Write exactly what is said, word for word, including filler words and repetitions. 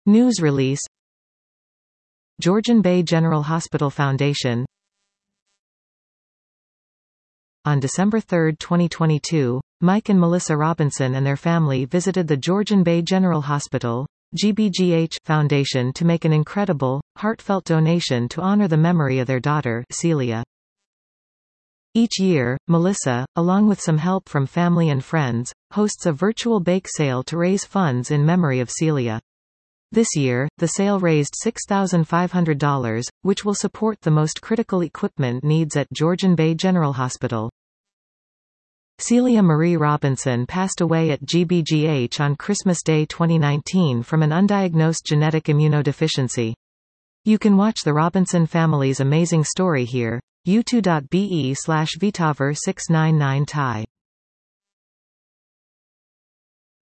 News release. Georgian Bay General Hospital Foundation. On December third twenty twenty-two, Mike and Melissa Robinson and their family visited the Georgian Bay General Hospital G B G H Foundation to make an incredible, heartfelt donation to honor the memory of their daughter, Celia. Each year, Melissa, along with some help from family and friends, hosts a virtual bake sale to raise funds in memory of Celia. This year, the sale raised six thousand five hundred dollars, which will support the most critical equipment needs at Georgian Bay General Hospital. Celia Marie Robinson passed away at G B G H on Christmas Day twenty nineteen from an undiagnosed genetic immunodeficiency. You can watch the Robinson family's amazing story here. u two dot b e slash vitaver six nine nine Thai